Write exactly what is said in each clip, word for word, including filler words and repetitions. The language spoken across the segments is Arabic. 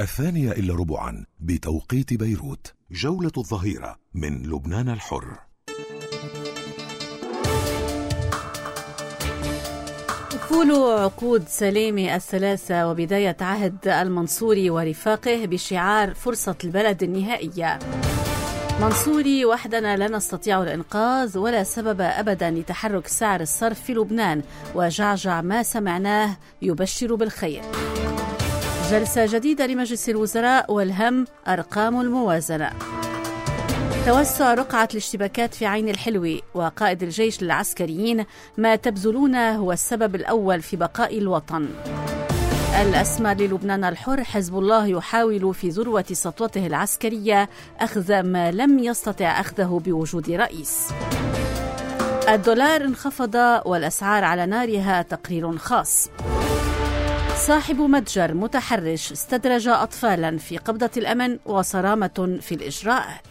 الثانية إلا ربعا بتوقيت بيروت. جولة الظهيرة من لبنان الحر. أفول عقود سلامة الثلاثة وبداية عهد المنصوري ورفاقه بشعار فرصة البلد النهائية. منصوري: وحدنا لا نستطيع الإنقاذ ولا سبب أبدا لتحرك سعر الصرف في لبنان، وجعجع ما سمعناه يبشر بالخير. جلسة جديدة لمجلس الوزراء والهم أرقام الموازنة. توسع رقعة الاشتباكات في عين الحلوة، وقائد الجيش للعسكريين: ما تبذلونه هو السبب الأول في بقاء الوطن. الأسمى للبنان الحر: حزب الله يحاول في ذروة سطوته العسكرية أخذ ما لم يستطع أخذه بوجود رئيس. الدولار انخفض والأسعار على نارها، تقرير خاص. صاحب متجر متحرش استدرج أطفالا في قبضة الأمن وصرامة في الإجراءات.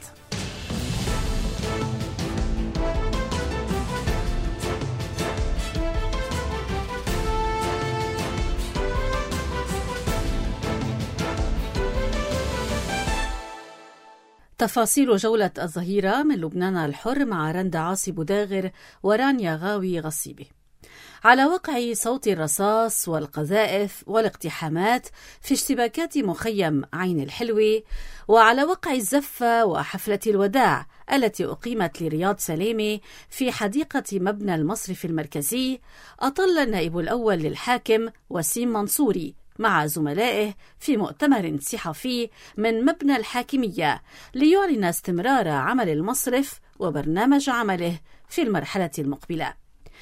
تفاصيل جولة الظهيرة من لبنان الحر مع رندا عاصي بوداغر ورانيا غاوي غصيبي. على وقع صوت الرصاص والقذائف والاقتحامات في اشتباكات مخيم عين الحلوة، وعلى وقع الزفة وحفلة الوداع التي أقيمت لرياض سلامة في حديقة مبنى المصرف المركزي، أطل النائب الأول للحاكم وسيم منصوري مع زملائه في مؤتمر صحفي من مبنى الحاكمية ليعلن استمرار عمل المصرف وبرنامج عمله في المرحلة المقبلة.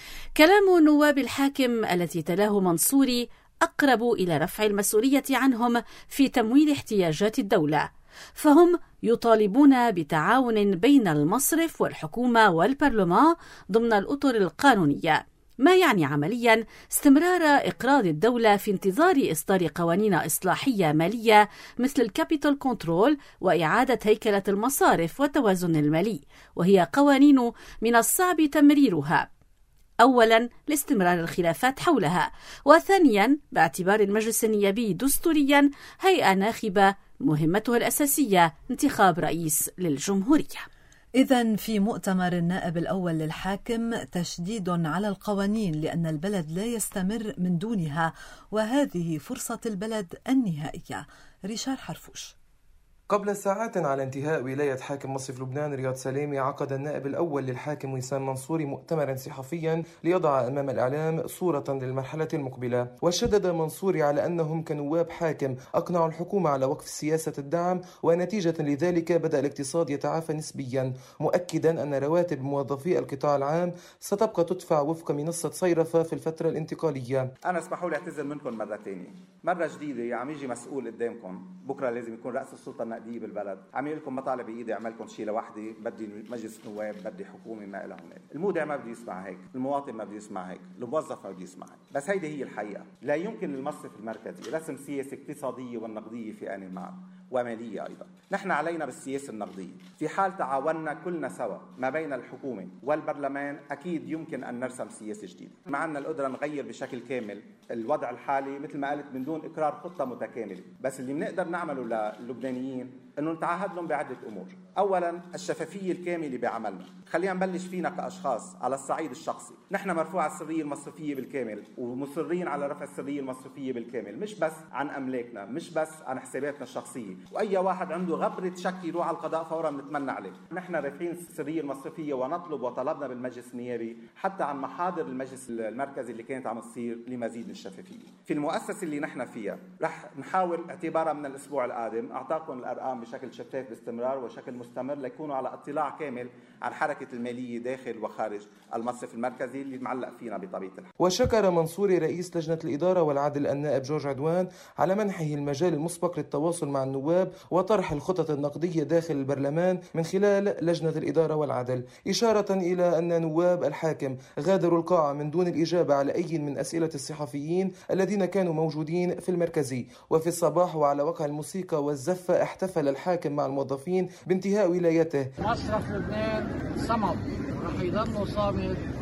كلام نواب الحاكم التي تلاه منصوري أقرب إلى رفع المسؤولية عنهم في تمويل احتياجات الدولة، فهم يطالبون بتعاون بين المصرف والحكومة والبرلمان ضمن الأطر القانونية، ما يعني عمليا استمرار إقراض الدولة في انتظار إصدار قوانين إصلاحية مالية مثل الكابيتال كنترول وإعادة هيكلة المصارف والتوازن المالي، وهي قوانين من الصعب تمريرها، أولا لاستمرار الخلافات حولها، وثانيا باعتبار المجلس النيابي دستوريا هيئة ناخبة مهمته الأساسية انتخاب رئيس للجمهورية. إذن في مؤتمر النائب الأول للحاكم تشديد على القوانين لأن البلد لا يستمر من دونها، وهذه فرصة البلد النهائية. ريشار حرفوش. قبل ساعات على انتهاء ولاية حاكم مصرف لبنان رياض سلامة، عقد النائب الأول للحاكم وسام منصوري مؤتمرا صحفيا ليضع أمام الإعلام صورة للمرحلة المقبلة. وشدد منصوري على أنهم كنواب حاكم أقنعوا الحكومة على وقف سياسة الدعم، ونتيجة لذلك بدأ الاقتصاد يتعافى نسبيا، مؤكدا أن رواتب موظفي القطاع العام ستبقى تدفع وفق منصة صيرفة في الفترة الانتقالية. أنا اسمحوا لي أعتذر منكم مرة ثانية، مرة جديدة عم يجي مسؤول قدامكم، بكرة لازم يكون رأس السلطة بالبلد، عم لكم مطالب بايدي اعملكم شيء لوحدي، بدي مجلس نواب، بدي حكومه، ما لها هناك. المودع ما بده يسمع هيك، المواطن ما بده يسمع هيك، الموظف ما بده يسمع هيك، بس هيدي هي الحقيقه. لا يمكن للمصرف المركزي رسم سياسه اقتصاديه والنقديه في آن معا وماليه ايضا. نحن علينا بالسياسه النقديه، في حال تعاوننا كلنا سوا ما بين الحكومه والبرلمان اكيد يمكن ان نرسم سياسه جديده. ما عندنا القدره نغير بشكل كامل الوضع الحالي مثل ما قلت من دون اقرار خطه متكامله، بس اللي بنقدر نعمله للبنانيين انه نتعهد لهم بعده امور. اولا الشفافيه الكامله بعملنا، خلينا نبلش فينا كاشخاص على الصعيد الشخصي، نحن مرفوع السريه المصرفيه بالكامل ومصرين على رفع السريه المصرفيه بالكامل، مش بس عن املاكنا، مش بس عن حساباتنا الشخصيه، واي واحد عنده غبره شك يروح على القضاء فورا بنتمنى عليه. نحن رافعين السريه المصرفيه ونطلب وطلبنا بالمجلس النيابي حتى عن محاضر المجلس المركزي اللي كانت عم تصير لمزيد من الشفافيه. في المؤسسه اللي نحن فيها رح نحاول اعتبارا من الاسبوع القادم اعطاكم الارقام بشكل شفاف باستمرار وشكل مستمر ليكونوا على اطلاع كامل عن حركه الماليه داخل وخارج المصرف المركزي اللي معلق فينا بطبيعه الحال. وشكر منصوري رئيس لجنه الاداره والعدل النائب جورج عدوان على منحه المجال المسبق للتواصل مع النواب وطرح الخطط النقديه داخل البرلمان من خلال لجنه الاداره والعدل، اشاره الى ان نواب الحاكم غادروا القاعه من دون الاجابه على اي من اسئله الصحفيين الذين كانوا موجودين في المركزي. وفي الصباح وعلى وقع الموسيقى والزفه احتفل الحاكم مع الموظفين بانتهاء ولايته. مصرف لبنان صمد ورح يضل صامد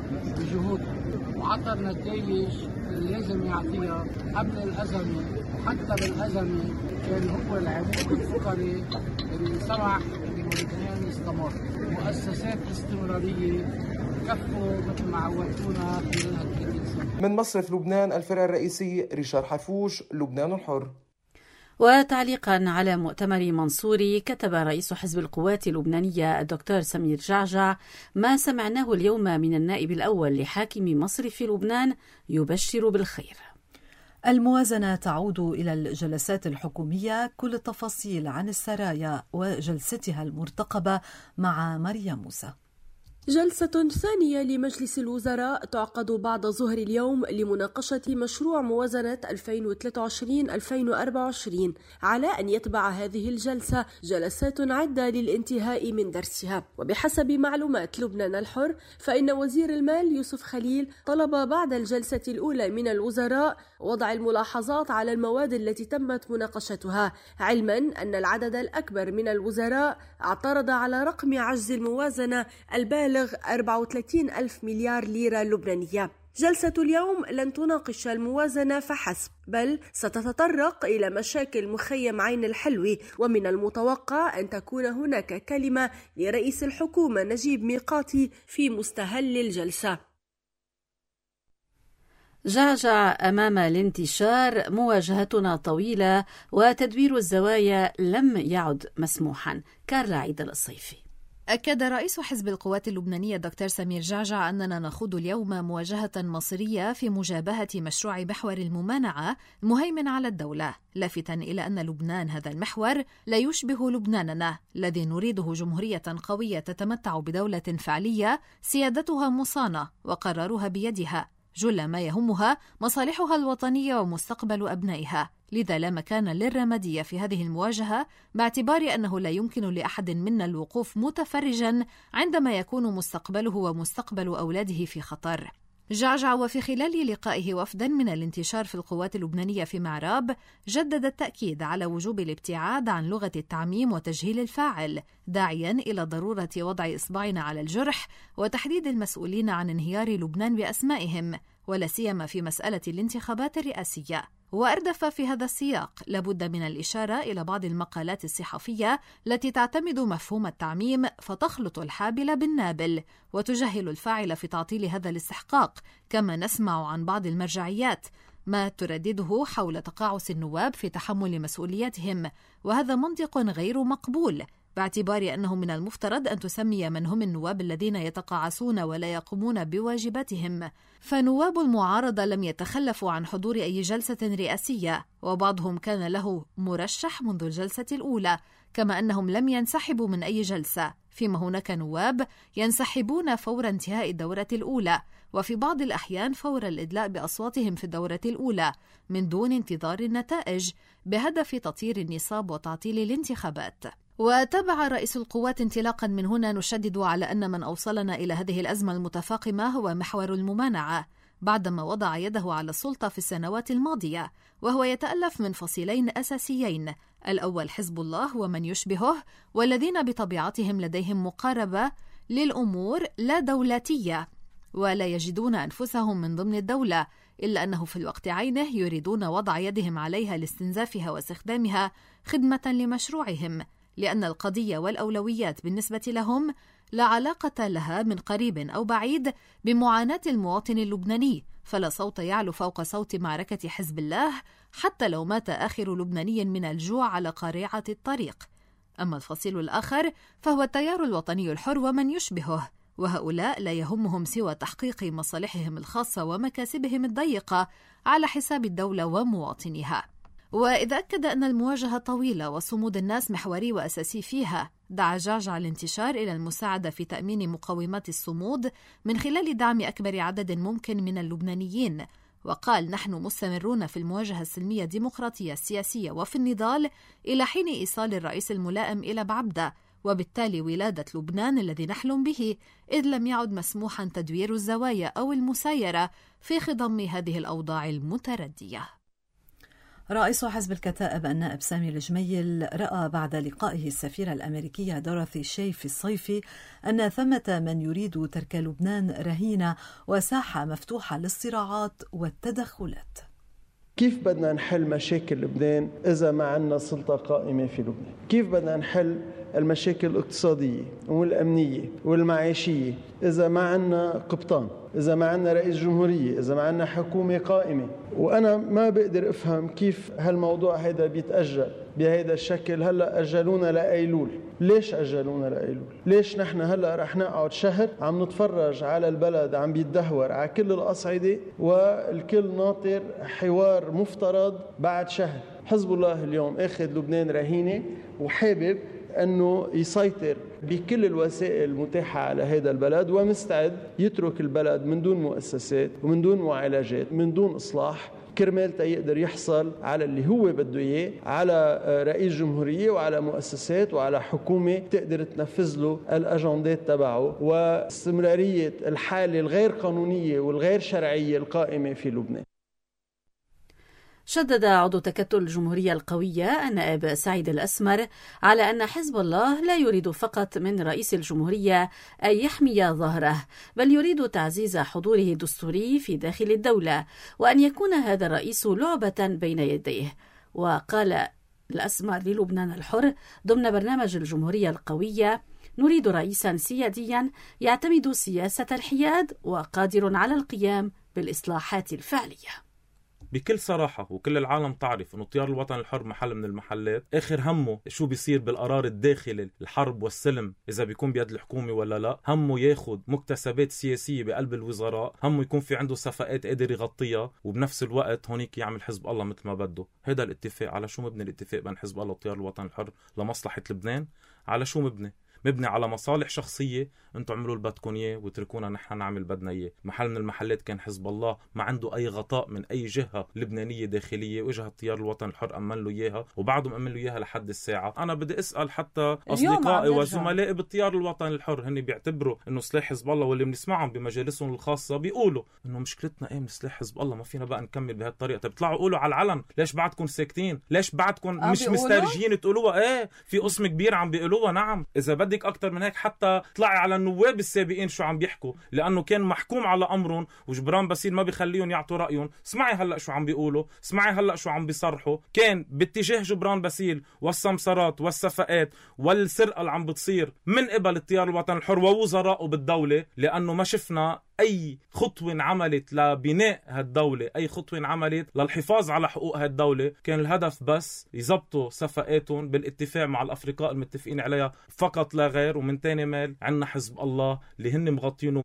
بجهود وعطرنا الجيش لازم يعطيها قبل الأزمة وحتى بالأزمة كان هو العمود الفقري اللي سمح إن لبنان يستمر. مؤسسات استمرارية كفوا مثل ما عودتونا خلال هالثلاثين سنة. من مصرف لبنان الفرع الرئيسي ريشار حفوش، لبنان الحر. وتعليقا على مؤتمر منصوري، كتب رئيس حزب القوات اللبنانية الدكتور سمير جعجع: ما سمعناه اليوم من النائب الأول لحاكم مصرف لبنان يبشر بالخير. الموازنة تعود إلى الجلسات الحكومية. كل التفاصيل عن السرايا وجلستها المرتقبة مع مريم موسى. جلسة ثانية لمجلس الوزراء تعقد بعد ظهر اليوم لمناقشة مشروع موازنة ألفين وثلاثة وعشرين ألفين وأربعة وعشرين، على أن يتبع هذه الجلسة جلسات عدة للانتهاء من درسها. وبحسب معلومات لبنان الحر، فإن وزير المال يوسف خليل طلب بعد الجلسة الأولى من الوزراء وضع الملاحظات على المواد التي تمت مناقشتها، علما أن العدد الأكبر من الوزراء اعترض على رقم عجز الموازنة البالغ أربعة وثلاثين ألف مليار ليرة لبنانية. جلسة اليوم لن تناقش الموازنة فحسب، بل ستتطرق إلى مشاكل مخيم عين الحلوي، ومن المتوقع أن تكون هناك كلمة لرئيس الحكومة نجيب ميقاتي في مستهل الجلسة. جعجع: أمام الانتشار مواجهتنا طويلة وتدوير الزوايا لم يعد مسموحا. كارلا عيد الصيفي. أكد رئيس حزب القوات اللبنانية دكتور سمير جعجع أننا نخوض اليوم مواجهة مصيرية في مجابهة مشروع محور الممانعة المهيمن على الدولة، لافتا إلى أن لبنان هذا المحور لا يشبه لبناننا الذي نريده جمهورية قوية تتمتع بدولة فعلية سيادتها مصانة وقرارها بيدها، جل ما يهمها مصالحها الوطنية ومستقبل أبنائها. لذا لا مكان للرمادية في هذه المواجهة، باعتبار أنه لا يمكن لأحد منا الوقوف متفرجا عندما يكون مستقبله ومستقبل أولاده في خطر. جعجع وفي خلال لقائه وفدا من الانتشار في القوات اللبنانية في معراب، جدد التأكيد على وجوب الابتعاد عن لغة التعميم وتجهيل الفاعل، داعيا إلى ضرورة وضع إصبعنا على الجرح وتحديد المسؤولين عن انهيار لبنان بأسمائهم، ولا سيما في مسألة الانتخابات الرئاسية. وأردف في هذا السياق: لابد من الإشارة إلى بعض المقالات الصحفية التي تعتمد مفهوم التعميم فتخلط الحابل بالنابل وتجهل الفاعل في تعطيل هذا الاستحقاق، كما نسمع عن بعض المرجعيات ما تردده حول تقاعس النواب في تحمل مسؤولياتهم، وهذا منطق غير مقبول، باعتبار أنه من المفترض أن تسمي من هم النواب الذين يتقاعسون ولا يقومون بواجباتهم. فنواب المعارضة لم يتخلفوا عن حضور أي جلسة رئاسية، وبعضهم كان له مرشح منذ الجلسة الأولى، كما أنهم لم ينسحبوا من أي جلسة، فيما هناك نواب ينسحبون فور انتهاء الدورة الأولى، وفي بعض الأحيان فور الإدلاء بأصواتهم في الدورة الأولى من دون انتظار النتائج، بهدف تطير النصاب وتعطيل الانتخابات. وتابع رئيس القوات: انطلاقا من هنا نشدد على أن من أوصلنا إلى هذه الأزمة المتفاقمة هو محور الممانعة، بعدما وضع يده على السلطة في السنوات الماضية، وهو يتألف من فصيلين أساسيين: الأول حزب الله ومن يشبهه، والذين بطبيعتهم لديهم مقاربة للأمور لا دولاتية ولا يجدون أنفسهم من ضمن الدولة، إلا أنه في الوقت عينه يريدون وضع يدهم عليها لاستنزافها واستخدامها خدمة لمشروعهم، لأن القضية والأولويات بالنسبة لهم لا علاقة لها من قريب أو بعيد بمعاناة المواطن اللبناني، فلا صوت يعلو فوق صوت معركة حزب الله حتى لو مات آخر لبناني من الجوع على قارعة الطريق. أما الفصيل الآخر فهو التيار الوطني الحر ومن يشبهه، وهؤلاء لا يهمهم سوى تحقيق مصالحهم الخاصة ومكاسبهم الضيقة على حساب الدولة ومواطنيها. وإذا أكد أن المواجهة طويلة وصمود الناس محوري وأساسي فيها، دعا جعجع الانتشار إلى المساعدة في تأمين مقومات الصمود من خلال دعم أكبر عدد ممكن من اللبنانيين، وقال: نحن مستمرون في المواجهة السلمية الديمقراطية السياسية وفي النضال إلى حين إيصال الرئيس الملائم إلى بعبدة، وبالتالي ولادة لبنان الذي نحلم به، إذ لم يعد مسموحا تدوير الزوايا أو المسايرة في خضم هذه الأوضاع المتردية. رئيس حزب الكتائب النائب سامي الجميل رأى بعد لقائه السفيرة الأمريكية دورثي شي في الصيف أن ثمة من يريد ترك لبنان رهينة وساحة مفتوحة للصراعات والتدخلات. كيف بدنا نحل مشاكل لبنان إذا ما عندنا سلطة قائمة في لبنان؟ كيف بدنا نحل المشاكل الاقتصادية والأمنية والمعيشية إذا ما عندنا قبطان، إذا ما عندنا رئيس جمهورية، إذا ما عندنا حكومة قائمة؟ وأنا ما بقدر أفهم كيف هالموضوع هيدا بيتأجل بهيدا الشكل. هلأ أجلونا لأيلول. ليش أجلونا لأيلول؟ ليش نحن هلأ رح نقعد شهر عم نتفرج على البلد عم بيتدهور على كل الأصعدة والكل ناطر حوار مفترض بعد شهر؟ حزب الله اليوم أخذ لبنان رهينة وحابب أنه يسيطر بكل الوسائل المتاحة على هذا البلد، ومستعد يترك البلد من دون مؤسسات ومن دون معالجات من دون إصلاح كرمال يقدر يحصل على اللي هو بده إياه، على رئيس جمهورية وعلى مؤسسات وعلى حكومة تقدر تنفذ له الأجندات تبعه واستمرارية الحالة الغير قانونية والغير شرعية القائمة في لبنان. شدد عضو تكتل الجمهورية القوية النائب سعيد الأسمر على أن حزب الله لا يريد فقط من رئيس الجمهورية أن يحمي ظهره، بل يريد تعزيز حضوره الدستوري في داخل الدولة، وأن يكون هذا الرئيس لعبة بين يديه. وقال الأسمر للبنان الحر ضمن برنامج الجمهورية القوية: نريد رئيسا سياديا يعتمد سياسة الحياد وقادر على القيام بالإصلاحات الفعلية. بكل صراحة وكل العالم تعرف أنه تيار الوطن الحر محل من المحلات آخر همه شو بيصير بالقرار الداخلي، الحرب والسلم، إذا بيكون بيد الحكومة ولا لا. همه ياخد مكتسبات سياسية بقلب الوزراء، همه يكون في عنده صفقات قادر يغطيها، وبنفس الوقت هونيك يعمل حزب الله مثل ما بده. هذا الاتفاق على شو مبني؟ الاتفاق بين حزب الله وتيار الوطن الحر لمصلحة لبنان. على شو مبني؟ مبني على مصالح شخصية، انتم عملوا اللي بدكم اياه وتركونا نحن نعمل بدنا اياه. محل من المحلات كان حزب الله ما عنده اي غطاء من اي جهة لبنانية داخلية، وجهة تيار الوطن الحر امن له اياها، وبعدهم امن له اياها لحد الساعة. انا بدي اسأل حتى اصدقائي وزملائي بالتيار الوطن الحر، هن بيعتبروا انه سلاح حزب الله، واللي بنسمعهم بمجالسهم الخاصة بيقولوا انه مشكلتنا ايه من سلاح حزب الله، ما فينا بقى نكمل بهالطريقة. طب اطلعوا قولوا على العلن، ليش بعدكم ساكتين؟ ليش بعدكم مش مسترجين تقولوها؟ ايه في قسم كبير عم بيقولوها. نعم، اذا بدك اكتر من هيك حتى طلعي على النواب السابقين شو عم بيحكوا، لانه كان محكوم على امرهم وجبران باسيل ما بيخليهم يعطوا رايهم. اسمعي هلا شو عم بيقولوا، اسمعي هلا شو عم بيصرحوا. كان باتجاه جبران باسيل والسمسرات والصفقات والسرقه اللي عم بتصير من قبل التيار الوطن الحر ووزرائه بالدوله، لانه ما شفنا أي خطوة عملت لبناء هالدولة، أي خطوة عملت للحفاظ على حقوق هالدولة. كان الهدف بس يزبطوا صفقاتهم بالاتفاق مع الأفرقاء المتفقين عليها فقط لا غير. ومن تاني مال عنا حزب الله اللي هن مغطينه.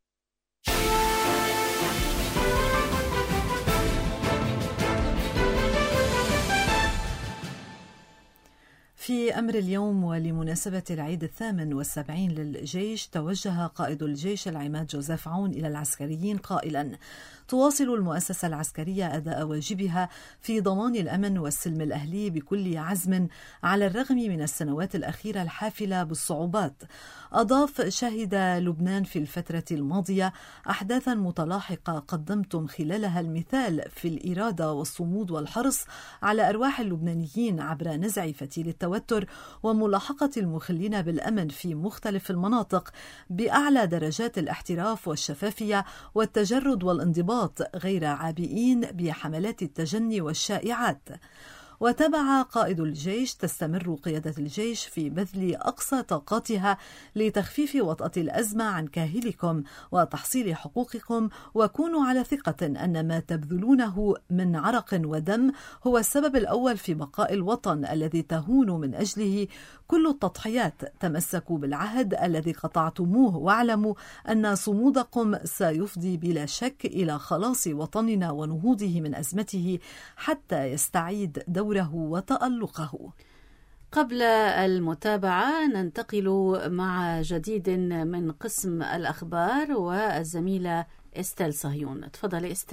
في أمر اليوم ولمناسبة العيد الثامن والسبعين للجيش، توجه قائد الجيش العماد جوزيف عون إلى العسكريين قائلا: تواصل المؤسسة العسكرية أداء واجبها في ضمان الأمن والسلم الأهلي بكل عزم على الرغم من السنوات الأخيرة الحافلة بالصعوبات. أضاف: شهد لبنان في الفترة الماضية أحداثا متلاحقة قدمتم خلالها المثال في الإرادة والصمود والحرص على أرواح اللبنانيين عبر نزع فتيل التوتر وملاحقة المخلين بالأمن في مختلف المناطق بأعلى درجات الاحتراف والشفافية والتجرد والانضباط، غير عابئين بحملات التجني والشائعات. وتبع قائد الجيش: تستمر قيادة الجيش في بذل أقصى طاقاتها لتخفيف وطأة الأزمة عن كاهلكم وتحصيل حقوقكم، وكونوا على ثقة أن ما تبذلونه من عرق ودم هو السبب الأول في بقاء الوطن الذي تهون من أجله كل التضحيات. تمسكوا بالعهد الذي قطعتموه، واعلموا أن صمودكم سيفضي بلا شك إلى خلاص وطننا ونهوضه من أزمته حتى يستعيد دوره وتألقه. قبل المتابعة ننتقل مع جديد من قسم الأخبار والزميلة إستيل صهيون. تفضل إستيل.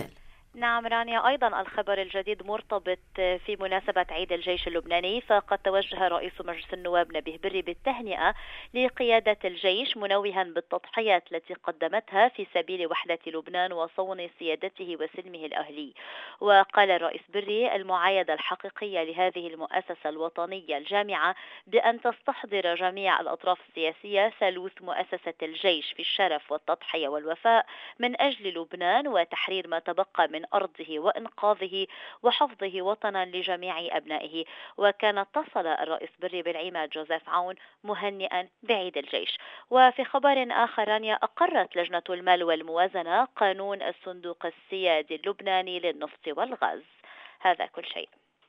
نعم رانيا، أيضا الخبر الجديد مرتبط في مناسبة عيد الجيش اللبناني، فقد توجه رئيس مجلس النواب نبيه بري بالتهنئة لقيادة الجيش، منوها بالتضحيات التي قدمتها في سبيل وحدة لبنان وصون سيادته وسلمه الأهلي. وقال الرئيس بري: المعايدة الحقيقية لهذه المؤسسة الوطنية الجامعة بأن تستحضر جميع الأطراف السياسية ثالوث مؤسسة الجيش في الشرف والتضحية والوفاء من أجل لبنان وتحرير ما تبقى من أرضه وإنقاذه وحفظه وطنا لجميع أبنائه. وكان اتصل الرئيس بري بالعماد جوزيف عون مهنئا بعيد الجيش. وفي خبر آخر رانيا، أقرت لجنة المال والموازنة قانون الصندوق السيادي اللبناني للنفط والغاز. هذا كل شيء.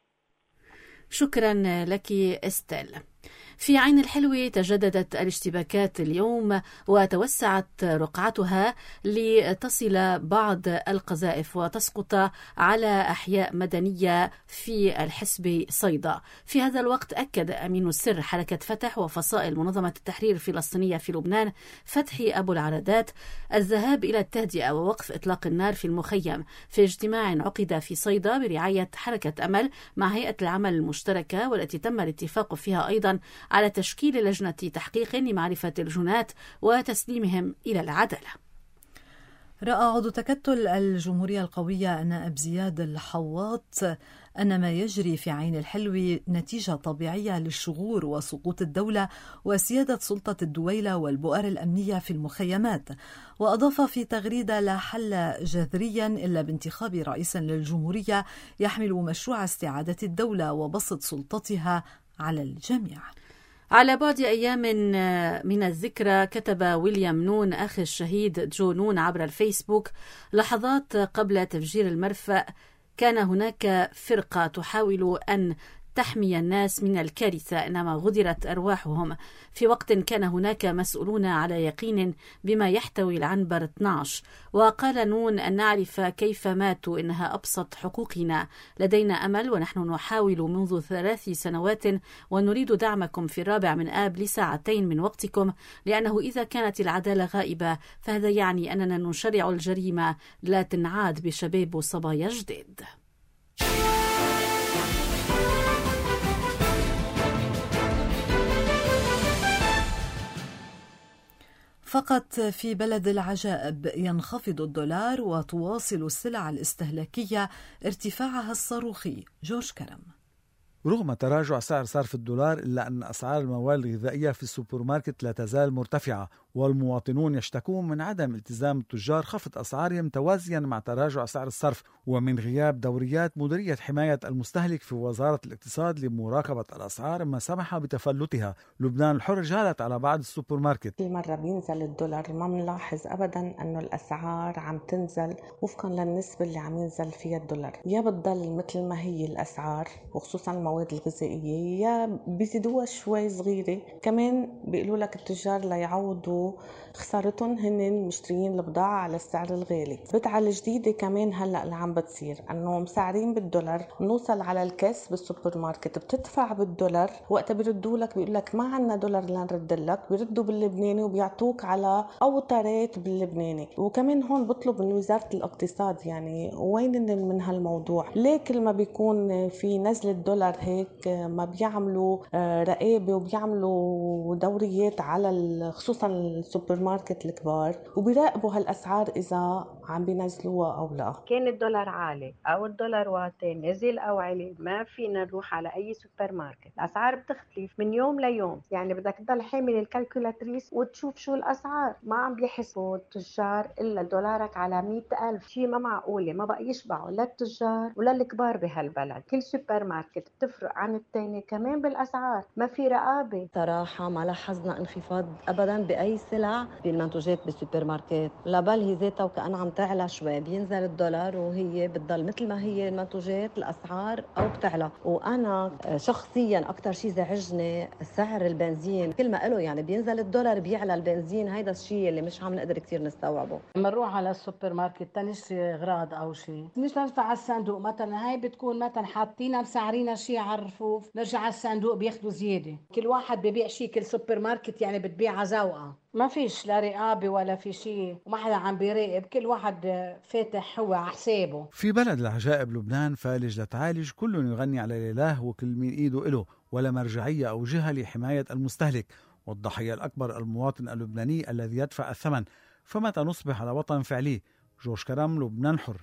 شكرا لك استيل. في عين الحلوة تجددت الاشتباكات اليوم وتوسعت رقعتها لتصل بعض القذائف وتسقط على أحياء مدنية في الحسبة صيدا. في هذا الوقت أكد أمين السر حركة فتح وفصائل منظمة التحرير الفلسطينية في لبنان فتحي أبو العرادات الذهاب إلى التهدئة ووقف إطلاق النار في المخيم في اجتماع عقد في صيدا برعاية حركة أمل مع هيئة العمل المشتركة، والتي تم الاتفاق فيها أيضا على تشكيل لجنة تحقيق لمعرفة الجنات وتسليمهم إلى العدالة. رأى عضو تكتل الجمهورية القوية النائب زياد الحواط أن ما يجري في عين الحلوة نتيجة طبيعية للشغور وسقوط الدولة وسيادة سلطة الدويلة والبؤر الأمنية في المخيمات. وأضاف في تغريدة: لا حل جذريا إلا بانتخاب رئيس للجمهورية يحمل مشروع استعادة الدولة وبسط سلطتها على الجميع. على بعد أيام من الذكرى، كتب ويليام نون أخي الشهيد جو نون عبر الفيسبوك: لحظات قبل تفجير المرفأ كان هناك فرقة تحاول أن تحمي الناس من الكارثة، إنما غدرت أرواحهم في وقت كان هناك مسؤولون على يقين بما يحتوي العنبر اثني عشر. وقال نون: أن نعرف كيف ماتوا إنها أبسط حقوقنا. لدينا أمل ونحن نحاول منذ ثلاث سنوات ونريد دعمكم في الرابع من آب لساعتين من وقتكم، لأنه إذا كانت العدالة غائبة فهذا يعني أننا نشرع الجريمة لا تنعاد بشباب وصبايا جديد. فقط في بلد العجائب ينخفض الدولار وتواصل السلع الاستهلاكية ارتفاعها الصاروخي. جورج كرم. رغم تراجع سعر صرف الدولار إلا أن أسعار المواد الغذائية في السوبر ماركت لا تزال مرتفعة، والمواطنون يشتكون من عدم التزام التجار خفض أسعارهم توازيا مع تراجع سعر الصرف ومن غياب دوريات مديرية حماية المستهلك في وزارة الاقتصاد لمراقبة الأسعار ما سمح بتفلتها. لبنان الحر جالت على بعض السوبر ماركت: كل مرة بينزل الدولار ما بنلاحظ أبدا أنه الأسعار عم تنزل وفقا للنسبة اللي عم ينزل فيها الدولار، يا بتضل مثل ما هي الأسعار وخصوصا المواد الغذائية يا بيزيدوها شوي صغيرة. كمان بيقولوا لك التجار ليعوضوا خسارتهم هن مشترين البضاعة على السعر الغالي. البدعة الجديدة كمان هلأ اللي عم بتصير أنه مسعرين بالدولار، نوصل على الكاس بالسوبر ماركت بتدفع بالدولار، وقت بيردوا لك بيقول لك ما عنا دولار لنرد لك، بيردوا باللبناني وبيعطوك على أوترات باللبناني. وكمان هون بطلب من وزارة الاقتصاد يعني وين من هالموضوع؟ ليه كل ما بيكون في نزل الدولار هيك ما بيعملوا رقابة وبيعملوا دوريات على خصوصا السوبر ماركت الكبار وبيراقبوا هالأسعار إذا عم بينزلوها أو لا؟ كان الدولار عالي أو الدولار واطي نزل أو علي ما فينا نروح على أي سوبر ماركت. الأسعار بتختلف من يوم ليوم، يعني بدك تضل حامل الكالكولاتريس وتشوف شو الأسعار. ما عم بيحسبوا التجار إلا دولارك على مئة ألف، شيء ما معقولة. ما بقى يشبعوا لا التجار ولا الكبار بهالبلد. كل سوبر ماركت بتفرق عن التاني كمان بالأسعار، ما في رقابة. صراحة ما لاحظنا انخفاض أبدا بأي سلع بالمنتوجات بالسوبر ماركت، لا بل هي ذاتها وكأن عم تعلى شوي. بينزل الدولار وهي بتضل مثل ما هي المنتوجات الأسعار أو بتعلى. وأنا شخصيا أكتر شيء زعجني سعر البنزين، كل ما قالوا يعني بينزل الدولار بيعلى البنزين. هيدا الشيء اللي مش عم نقدر كتير نستوعبه. لما نروح على السوبر ماركت تنشتري أغراض أو شيء مش ندفع على الصندوق، مثلا هاي بتكون مثلا حاطينها مسعرينها شيء على الرفوف، نرجع على الصندوق بياخدوا زيادة. كل واحد ببيع شيء، كل سوبر ماركت يعني بتبيع ذوقها. ما فيش لا رقابة ولا في شيء، وما حدا عم بيراقب، كل واحد فاتح هو على حسابه. في بلد العجائب لبنان فالج لتعالج، كل يغني على الإله وكل مين إيده إله، ولا مرجعية أو جهة لحماية المستهلك، والضحية الأكبر المواطن اللبناني الذي يدفع الثمن. فمتى نصبح على وطن فعلي؟ جورج كرم، لبنان حر.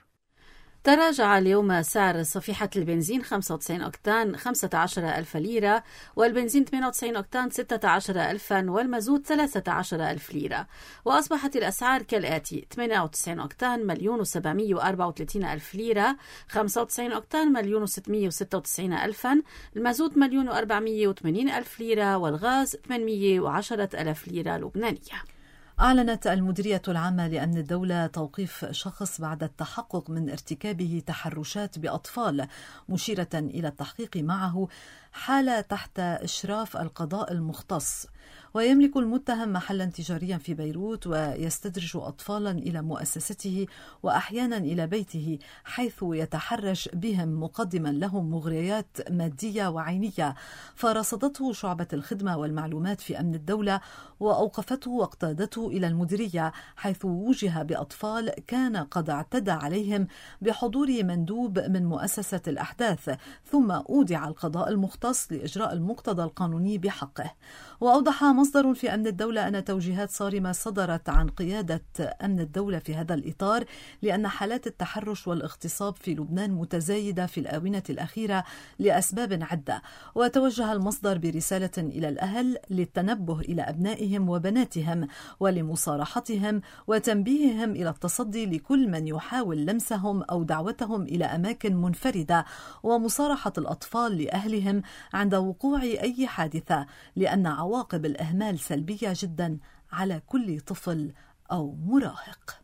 تراجع اليوم سعر صفيحة البنزين خمسة وتسعين أوكتان خمسة عشر ألف ليرة، والبنزين ثمانية وتسعين أوكتان ستة عشر ألفا، والمازوت ثلاثة عشر ألف ليرة. وأصبحت الأسعار كالآتي: ثمانية وتسعين أوكتان مليون وسبعمية وأربعة وثلاثين ألف ليرة، خمسة وتسعين أوكتان مليون وستمية وستة وتسعين ألفا، المازوت مليون وأربعمية وثمانين ألف ليرة، والغاز ثمانمية وعشرة ألف ليرة لبنانية. أعلنت المديرية العامة لأمن الدولة توقيف شخص بعد التحقق من ارتكابه تحرشات بأطفال، مشيرة إلى التحقيق معه حالة تحت إشراف القضاء المختص. ويملك المتهم محلا تجاريا في بيروت، ويستدرج أطفالا إلى مؤسسته وأحيانا إلى بيته، حيث يتحرش بهم مقدما لهم مغريات مادية وعينية. فرصدته شعبة الخدمة والمعلومات في أمن الدولة، وأوقفته واقتادته إلى المديرية، حيث وجه بأطفال كان قد اعتدى عليهم بحضور مندوب من مؤسسة الأحداث، ثم أودع القضاء المختص لإجراء المقتضى القانوني بحقه. وأوضح مصدر في أمن الدولة أن توجيهات صارمة صدرت عن قيادة أمن الدولة في هذا الإطار، لأن حالات التحرش والاغتصاب في لبنان متزايدة في الآونة الأخيرة لأسباب عدة. وتوجه المصدر برسالة إلى الأهل للتنبه إلى أبنائهم وبناتهم ولمصارحتهم وتنبيههم إلى التصدي لكل من يحاول لمسهم أو دعوتهم إلى أماكن منفردة، ومصارحة الأطفال لأهلهم عند وقوع أي حادثة، لأن عواقب الإهمال سلبية جدا على كل طفل أو مراهق.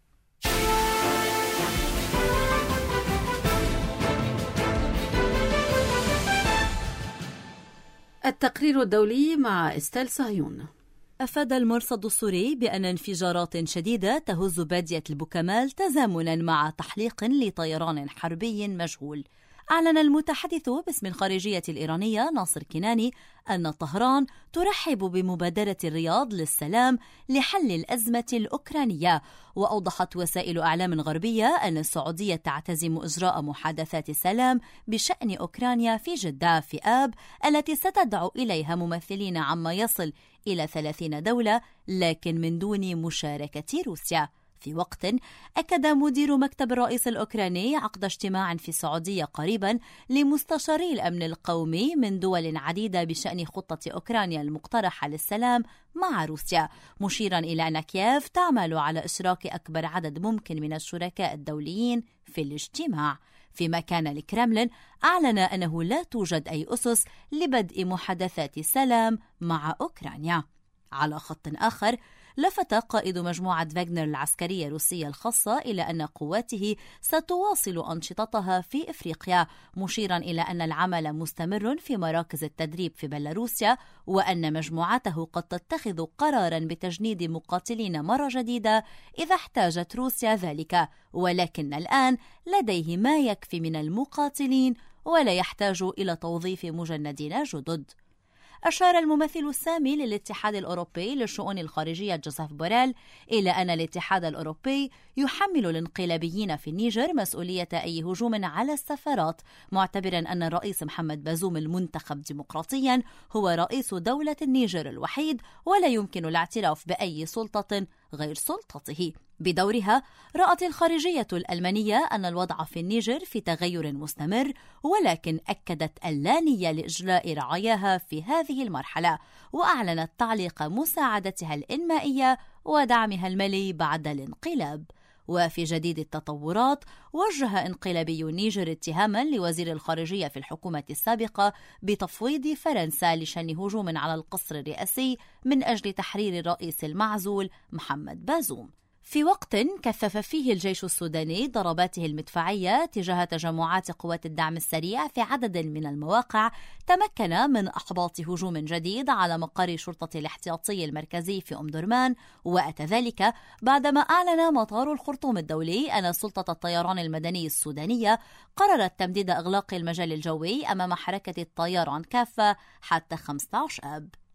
التقرير الدولي مع إستيل صهيون. أفاد المرصد السوري بأن انفجارات شديدة تهز بادية البوكمال تزامنا مع تحليق لطيران حربي مجهول. أعلن المتحدث باسم الخارجية الإيرانية ناصر كناني أن طهران ترحب بمبادرة الرياض للسلام لحل الأزمة الأوكرانية. وأوضحت وسائل أعلام غربية أن السعودية تعتزم إجراء محادثات سلام بشأن أوكرانيا في جدة في آب، التي ستدعو إليها ممثلين عما يصل إلى ثلاثين دولة، لكن من دون مشاركة روسيا. في وقت أكد مدير مكتب الرئيس الأوكراني عقد اجتماع في السعودية قريبا لمستشاري الأمن القومي من دول عديدة بشأن خطة أوكرانيا المقترحة للسلام مع روسيا، مشيرا إلى أن كييف تعمل على إشراك أكبر عدد ممكن من الشركاء الدوليين في الاجتماع. فيما كان الكرملين أعلن أنه لا توجد أي أسس لبدء محادثات سلام مع أوكرانيا. على خط آخر، لفت قائد مجموعة فاغنر العسكرية الروسية الخاصة إلى أن قواته ستواصل أنشطتها في إفريقيا، مشيرا إلى أن العمل مستمر في مراكز التدريب في بيلاروسيا، وأن مجموعته قد تتخذ قرارا بتجنيد مقاتلين مرة جديدة إذا احتاجت روسيا ذلك، ولكن الآن لديه ما يكفي من المقاتلين ولا يحتاج إلى توظيف مجندين جدد. أشار الممثل السامي للاتحاد الأوروبي للشؤون الخارجية جوزيف بوريل إلى أن الاتحاد الأوروبي يحمل الانقلابيين في النيجر مسؤولية أي هجوم على السفارات، معتبرا أن الرئيس محمد بازوم المنتخب ديمقراطيا هو رئيس دولة النيجر الوحيد، ولا يمكن الاعتراف بأي سلطة غير سلطته. بدورها، رأت الخارجية الألمانية أن الوضع في النيجر في تغير مستمر، ولكن أكدت اللانية لإجلاء رعاياها في هذه المرحلة، وأعلنت تعليق مساعدتها الإنمائية ودعمها المالي بعد الانقلاب. وفي جديد التطورات، وجه انقلابي النيجر اتهاما لوزير الخارجية في الحكومة السابقة بتفويض فرنسا لشن هجوم على القصر الرئاسي من أجل تحرير الرئيس المعزول محمد بازوم. في وقت كثف فيه الجيش السوداني ضرباته المدفعية تجاه تجمعات قوات الدعم السريع في عدد من المواقع، تمكن من إحباط هجوم جديد على مقر شرطة الاحتياطي المركزي في أم درمان، وأتى ذلك بعدما أعلن مطار الخرطوم الدولي أن سلطة الطيران المدني السودانية قررت تمديد إغلاق المجال الجوي أمام حركة الطيران كافة حتى خمسة عشر آب.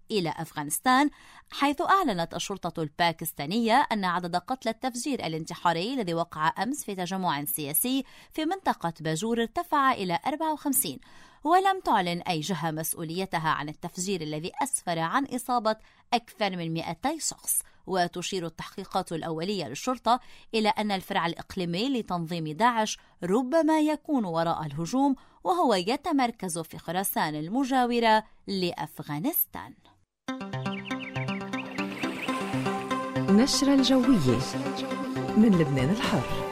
إلى أفغانستان، حيث أعلنت الشرطة الباكستانية أن عدد قتلى التفجير الانتحاري الذي وقع أمس في تجمع سياسي في منطقة باجور ارتفع إلى أربعة وخمسين، ولم تعلن أي جهة مسؤوليتها عن التفجير الذي أسفر عن إصابة أكثر من مئتي شخص. وتشير التحقيقات الأولية للشرطة إلى أن الفرع الإقليمي لتنظيم داعش ربما يكون وراء الهجوم، وهو يتمركز في خراسان المجاورة لأفغانستان. نشرة الجوية من لبنان الحر.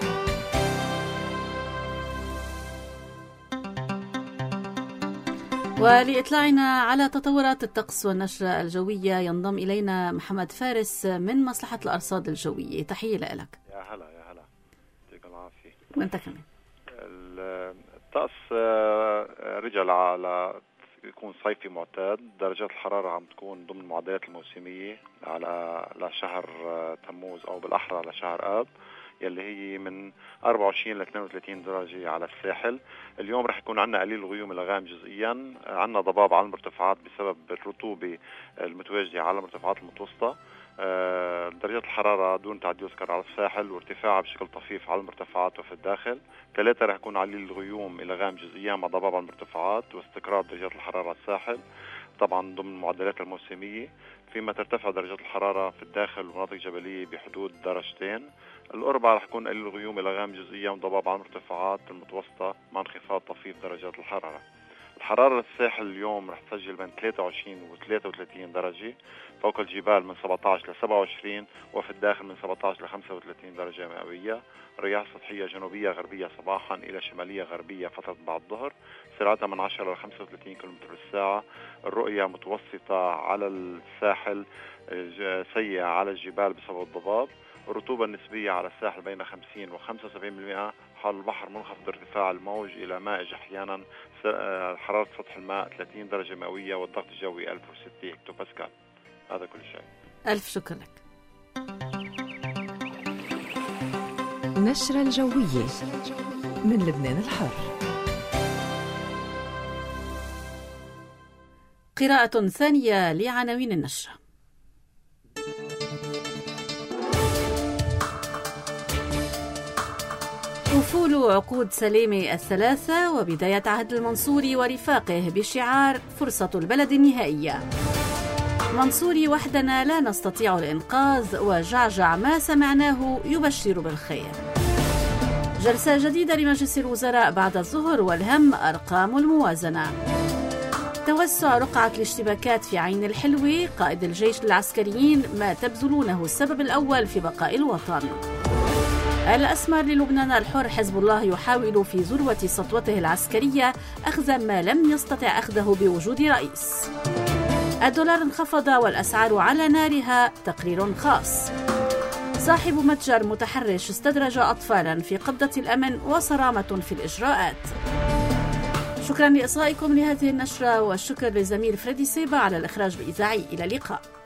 ولإطلاعنا على تطورات الطقس والنشرة الجوية ينضم إلينا محمد فارس من مصلحة الأرصاد الجوية. تحية لك. يا هلا يا هلا، يعطيك العافية. وأنت كمان. الطقس رجع على يكون صيفي معتاد. درجات الحرارة عم تكون ضمن المعدلات الموسمية على لشهر تموز أو بالأحرى لشهر آب، يلي هي من أربعة وعشرين ل اثنين وثلاثين درجة على الساحل. اليوم رح يكون عندنا قليل غيوم إلى غائم جزئيا، عندنا ضباب على المرتفعات بسبب الرطوبة المتواجدة على المرتفعات المتوسطة. درجات الحرارة دون تعدي يذكر على الساحل، وارتفاعها بشكل طفيف على المرتفعات وفي الداخل. ثلاثة رح يكون قليل الغيوم إلى غائم جزئيا مع ضباب على المرتفعات واستقرار درجات الحرارة على الساحل، طبعا ضمن المعدلات الموسمية. فيما ترتفع درجات الحرارة في الداخل ومناطق جبلية بحدود درجتين. الأربعة رح يكون قليل الغيوم إلى غائم جزئيا وضباب على المرتفعات المتوسطة مع انخفاض طفيف درجات الحرارة. الحرارة الساحل اليوم رح تسجل بين ثلاثة وعشرين و ثلاثة وثلاثين درجة، فوق الجبال من سبعة عشر ل سبعة وعشرين، وفي الداخل من سبعة عشر ل خمسة وثلاثين درجة مئوية. رياح سطحية جنوبية غربية صباحا إلى شمالية غربية فترة بعد الظهر، سرعتها من عشرة ل خمسة وثلاثين كيلومتر بالساعة. الرؤية متوسطة على الساحل، سيئة على الجبال بسبب الضباب. الرطوبة النسبية على الساحل بين خمسين و خمسة وسبعين بالمئة. حال البحر منخفض ارتفاع الموج إلى مائج أحيانا. حرارة سطح الماء ثلاثين درجة مئوية، والضغط الجوي ألف وستة هكتوباسكال. هذا كل شيء. ألف شكر لك. نشرة الجوية من لبنان الحر. قراءة ثانية لعناوين النشرة. أفول عقود سليمة الثلاثة وبداية عهد المنصوري ورفاقه بشعار فرصة البلد النهائية. منصوري وحدنا لا نستطيع الإنقاذ، وجعجع ما سمعناه يبشر بالخير. جلسة جديدة لمجلس الوزراء بعد الظهر والهم أرقام الموازنة. توسع رقعة الاشتباكات في عين الحلوة، قائد الجيش للعسكريين ما تبذلونه السبب الأول في بقاء الوطن. الأسمر للبنان الحر، حزب الله يحاول في ذروة سطوته العسكرية أخذ ما لم يستطع أخذه بوجود رئيس. الدولار انخفض والأسعار على نارها، تقرير خاص. صاحب متجر متحرش استدرج أطفالا في قبضة الأمن وصرامة في الإجراءات. شكرا لإصغائكم لهذه النشرة، والشكر لزميل فريدي سيبا على الإخراج الإذاعي. إلى اللقاء.